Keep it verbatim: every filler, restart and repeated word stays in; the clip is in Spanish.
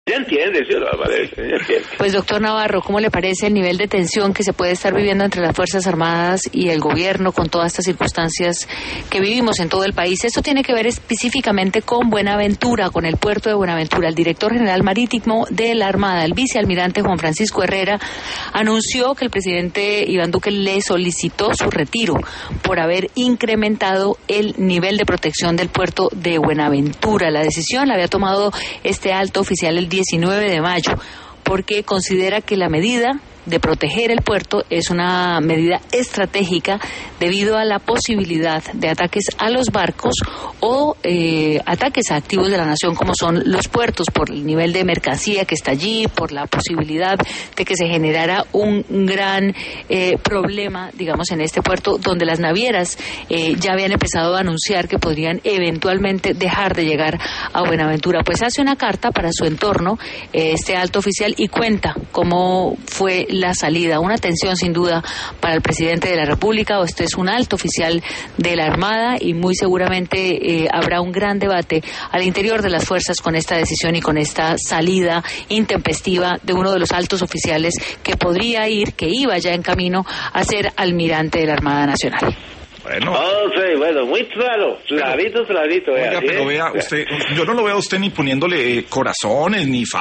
Ya entiende, sí, no, vale, ya entiende. Pues doctor Navarro, ¿cómo le parece el nivel de tensión que se puede estar viviendo entre las Fuerzas Armadas y el gobierno con todas estas circunstancias que vivimos en todo el país? Esto tiene que ver específicamente con Buenaventura, con el puerto de Buenaventura. El director general marítimo de la Armada, el vicealmirante Juan Francisco Herrera, anunció que el presidente Iván Duque le solicitó su retiro por haber incrementado el nivel de protección del puerto de Buenaventura. La decisión la había tomado este alto oficial el diecinueve de mayo, porque considera que la medida de proteger el puerto es una medida estratégica debido a la posibilidad de ataques a los barcos o eh, ataques a activos de la nación como son los puertos, por el nivel de mercancía que está allí, por la posibilidad de que se generara un gran eh, problema, digamos, en este puerto donde las navieras eh, ya habían empezado a anunciar que podrían eventualmente dejar de llegar a Buenaventura. Pues hace una carta para su entorno eh, este alto oficial y cuenta cómo fue la salida, una tensión sin duda para el presidente de la República. Este es un alto oficial de la Armada y muy seguramente eh, habrá un gran debate al interior de las fuerzas con esta decisión y con esta salida intempestiva de uno de los altos oficiales que podría ir, que iba ya en camino a ser almirante de la Armada Nacional. Bueno. Oh, sí, bueno, muy claro, clarito, clarito. Oiga, ¿sí? pero vea, usted, yo no lo veo a usted ni poniéndole corazones, ni fa